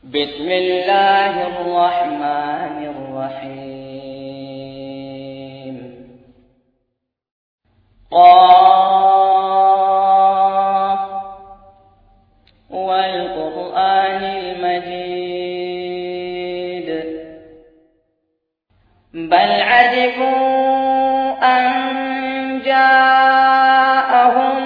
بسم الله الرحمن الرحيم. قاف والقرآن المجيد بل عجبوا أن جاءهم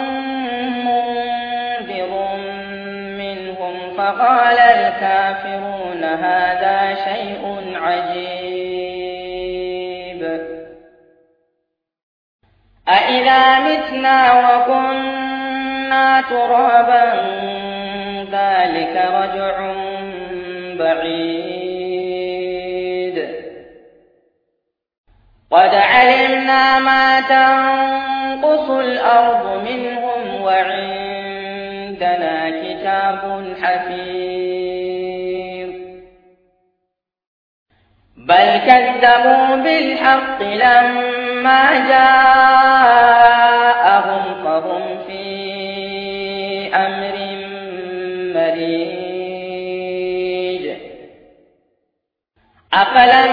منذر منهم فقال الكافرون هذا شيء عجيب أإذا متنا وكنا ترابا ذلك رجع بعيد قد علمنا ما تنقص الأرض منهم وعندنا كتاب حفيظ بل كذبوا بالحق لما جاءهم فهم في أمر مريج أفلم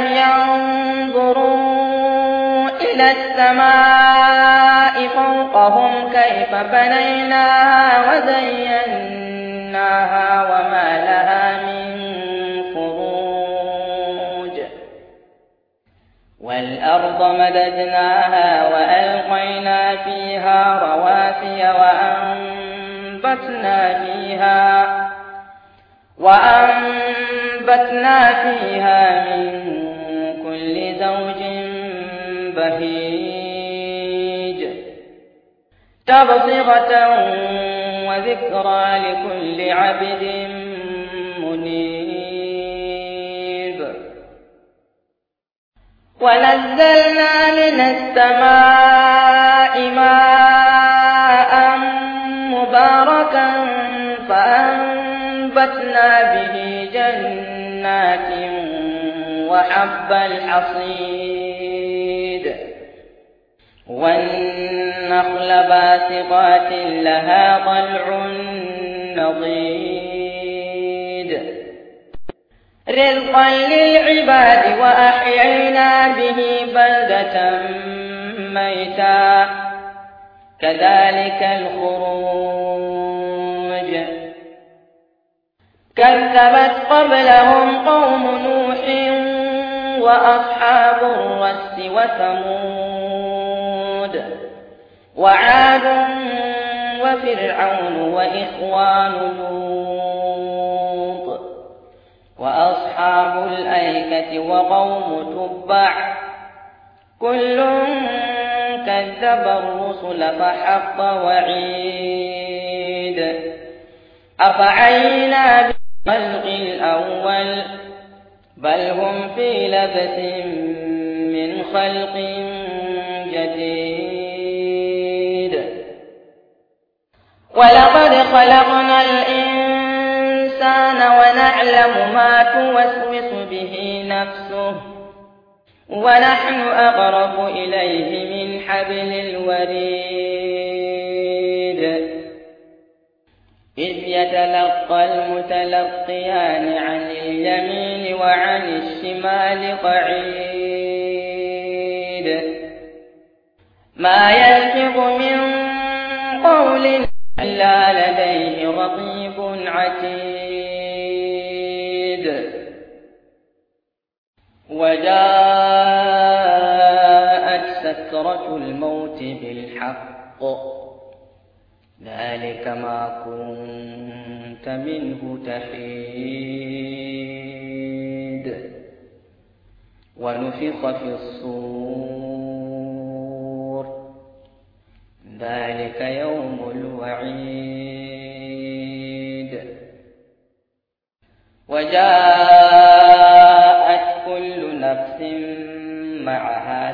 ينظروا إلى السماء فوقهم كيف بنيناها وزيناها وما لها من فروج والأرض مددناها وألقينا فيها رواسي وأنبتنا فيها من كل زوج بهيج تبصرة وذكرى لكل عبد منيب ونزلنا من السماء ماء مباركا فأنبتنا به جنات وحب الحصيد والنخل باسقات لها طلع نضيد رزقا للعباد وأحيينا به بلدة ميتا كذلك الخروج كذبت قبلهم قوم نوح وأصحاب الرس وثمود وعاد وفرعون وإخوان لوط وأصحاب الأيكة وقوم تبع كل كذب الرسل فحق وعيد أفعينا بالخلق الأول بل هم في لبس من خلق جديد ولقد خلقنا الإنسان ونعلم ما توسوس به نفسه ونحن أقرب إليه من حبل الوريد إذ يتلقى المتلقيان عن اليمين وعن الشمال قعيد ما يلفظ من قول إلا لديه رقيب عتيد وجاءت سكرة الموت بالحق ذلك ما كنت منه تحيد ونفخ في الصور ذلك يوم الوعيد وجاءت كل نفس معها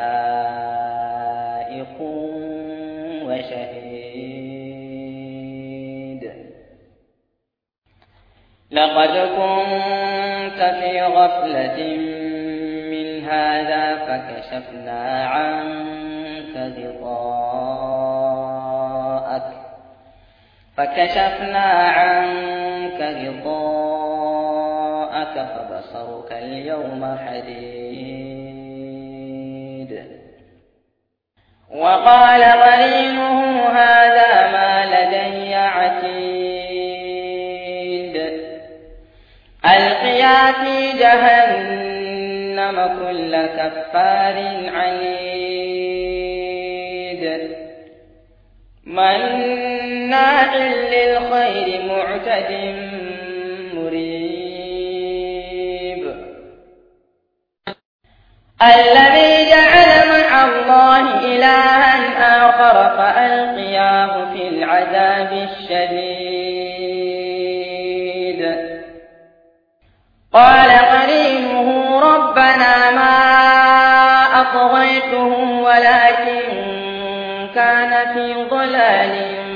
سائق وشهيد لقد كنت في غفلة من هذا فكشفنا عنك غطاءك فكشفنا عنك غطاءك فبصرك اليوم حديد. وقال قرينه هذا ما لدي عتيد. ألقيا في جهنم كل كفار عنيد مناع للخير معتد مريب. الذي جعل مع الله إلها آخر فألقياه في العذاب الشديد. قال قرينه ربنا ما أطغيته ولكن كان في ضلال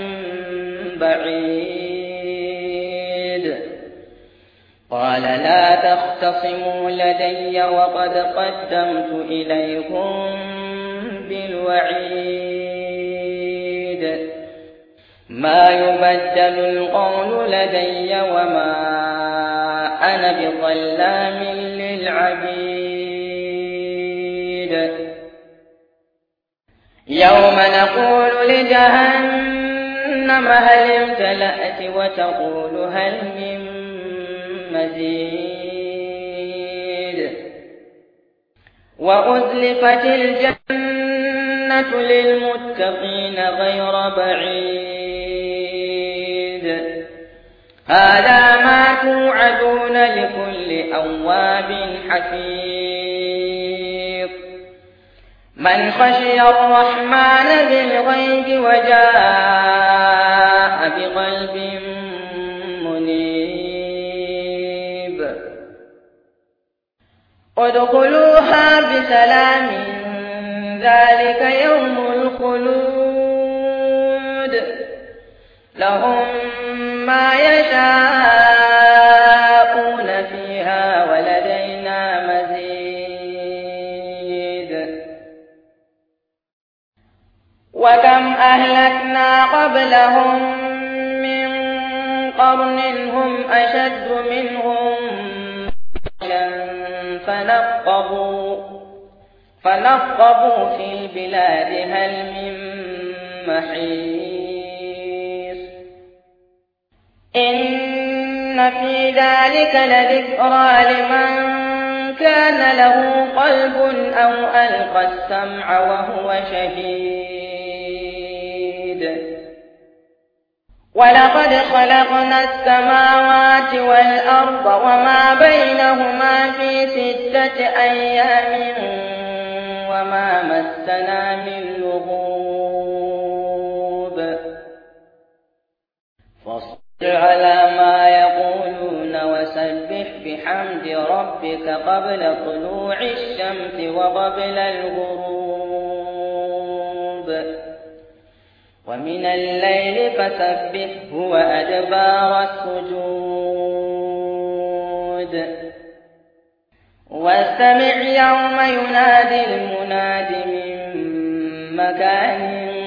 بعيد. قال لا تختصموا لدي وقد قدمت إليكم بالوعيد. ما يبدل القول لدي وما أنا بظلام للعبيد. يوم نقول لجهنم هل امتلأت وتقول هل من مزيد. وأزلفت الجنة للمتقين غير بعيد. هذا ما توعدون لكل أواب حفيظ. من خشي الرحمن بالغيب وجاء بقلب منيب. ادخلوها بسلام ذلك يوم الخلود. لهم ما يشاءون فيها ولدينا مزيد. وكم أهلكنا قبلهم من قرن هم أشد منهم فنقبوا في البلاد هل من محيص. إن في ذلك لذكرى لمن كان له قلب أو ألقى السمع وهو شهيد. ولقد خلقنا السماوات والأرض وما بينهما في 6 أيام وما مسنا من لغوب. فاصبر على ما يقولون وسبح بحمد ربك قبل طلوع الشمس وقبل الغروب ومن الليل فسبحه وأدبار السجود. واستمع يوم ينادي المناد من مكان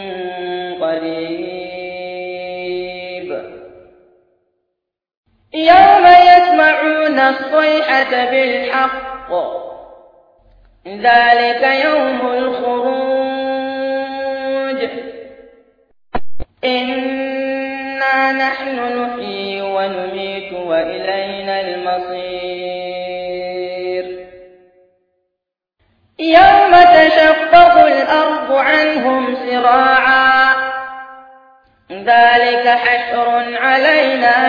قريب. يوم يسمعون الصيحة بالحق ذلك يوم الخروج. إنا نحن نحيي ونميت وإلينا المصير. يوم تشقق الأرض عنهم سراعا ذلك حشر علينا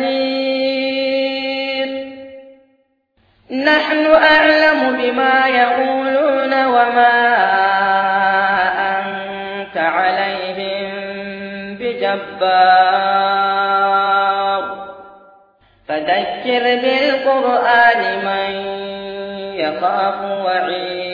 يسير. نحن أعلم بما يقولون وما أنت عليهم بجبار. فذكر بالقرآن من يخاف وعيد.